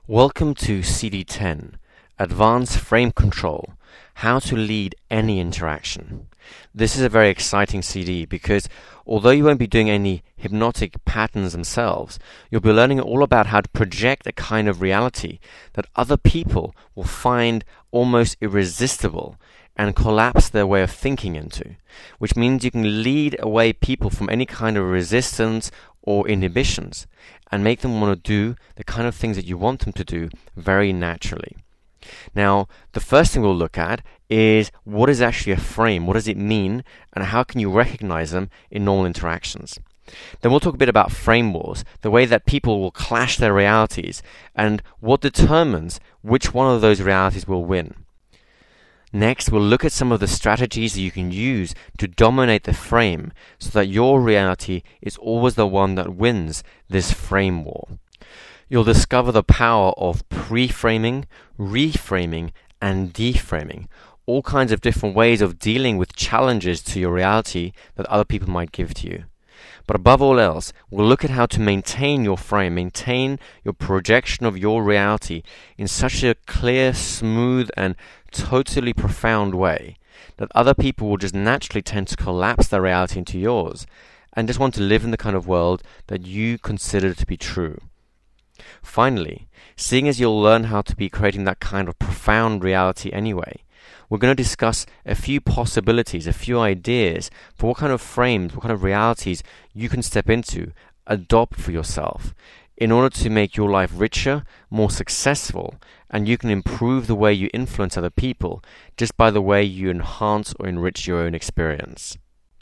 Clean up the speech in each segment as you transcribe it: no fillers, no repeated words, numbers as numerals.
Welcome to CD10, Advanced Frame Control, How to Lead Any Interaction. This is a very exciting CD because although you won't be doing any hypnotic patterns themselves, you'll be learning all about how to project a kind of reality that other people will find almost irresistible and collapse their way of thinking into, which means you can lead away people from any kind of resistance or inhibitions and make them want to do the kind of things that you want them to do very naturally. Now, the first thing we'll look at is what is actually a frame, what does it mean, and how can you recognize them in normal interactions. Then we'll talk a bit about frame wars, the way that people will clash their realities, and what determines which one of those realities will win. Next, we'll look at some of the strategies that you can use to dominate the frame so that your reality is always the one that wins this frame war. You'll discover the power of pre-framing, reframing, and deframing, all kinds of different ways of dealing with challenges to your reality that other people might give to you. But above all else, we'll look at how to maintain your frame, maintain your projection of your reality in such a clear, smooth, and totally profound way that other people will just naturally tend to collapse their reality into yours and just want to live in the kind of world that you consider to be true. Finally, seeing as you'll learn how to be creating that kind of profound reality anyway, we're going to discuss a few possibilities, a few ideas for what kind of frames, what kind of realities you can step into, adopt for yourself in order to make your life richer, more successful, and you can improve the way you influence other people just by the way you enhance or enrich your own experience.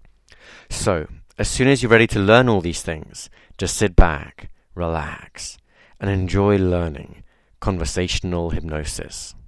So, as soon as you're ready to learn all these things, just sit back, relax, and enjoy learning conversational hypnosis.